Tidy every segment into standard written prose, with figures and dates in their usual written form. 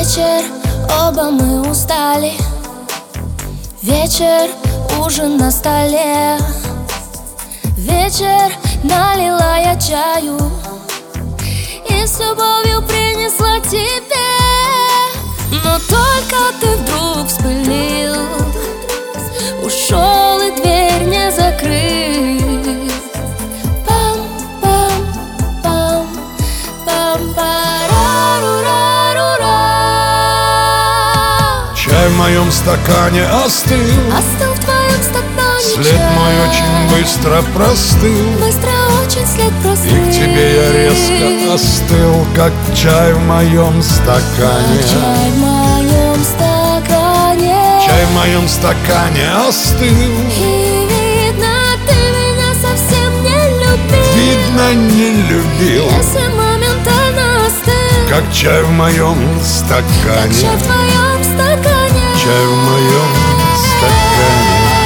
Вечер, оба мы устали. Вечер, ужин на столе. Вечер, налила я чаю и с любовью принесла тебе. Но только ты вдруг вспылил, ушел и дверь не закрыл. Пам-пам-пам, пам-парарурарура. Чай в моем стакане остыл, Остыл в твоем стакане след чай. мой очень быстро простыл, Быстро очень след и простыл. к тебе я резко остыл, как чай в моем стакане. Чай в моем стакане. Чай в моем стакане остыл, И видно, ты меня совсем не любил. видно, не любил, Если моментально остыл, как чай в моем стакане. чай в твоем стакане. Чай в моем стакане.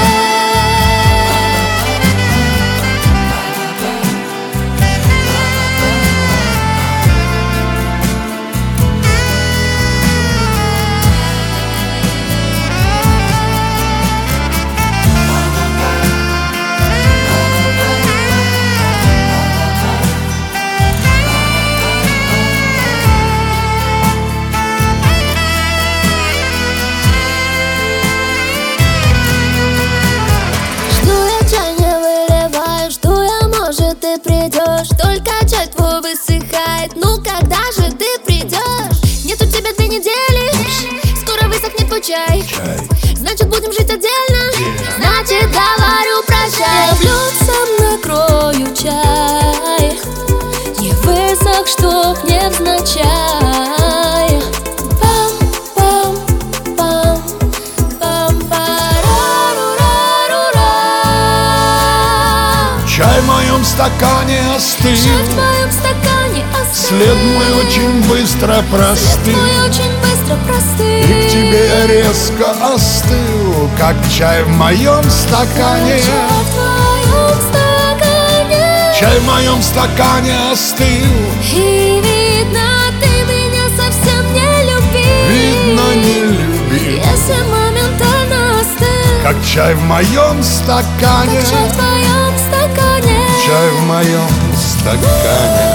Только чай твой высыхает. Ну когда же ты придешь? Нет у тебя 2 недели, скоро высохнет твой чай. Значит будем жить отдельно, значит говорю прощай. Я блюдцем накрою чай, не высох, чтоб невзначай. Пам-пам-пам, пам-парарурарура. Чай в моем стакане остыл, Чай в твоем стакане остыл. след мой очень быстро След простыл, мой очень быстро простыл. и к тебе я резко остыл, как чай в моем стакане. Чай в твоем стакане. Чай в моем стакане остыл, И видно, ты меня совсем не любил. видно, не любил, Если моментально остыл, как чай в моем стакане. чай в твоем стакане. Чай в моем стакане.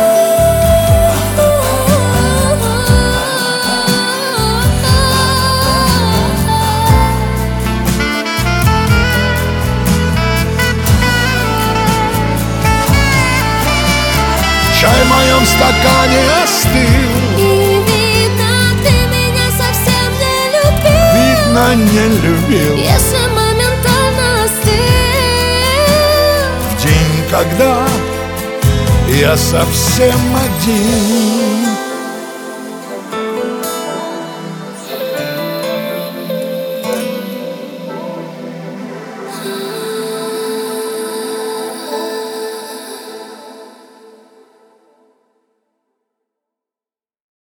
Чай в моем стакане остыл, И видно, ты меня совсем не любил. видно, не любил, Если моментально остыл, в день, когда я совсем один.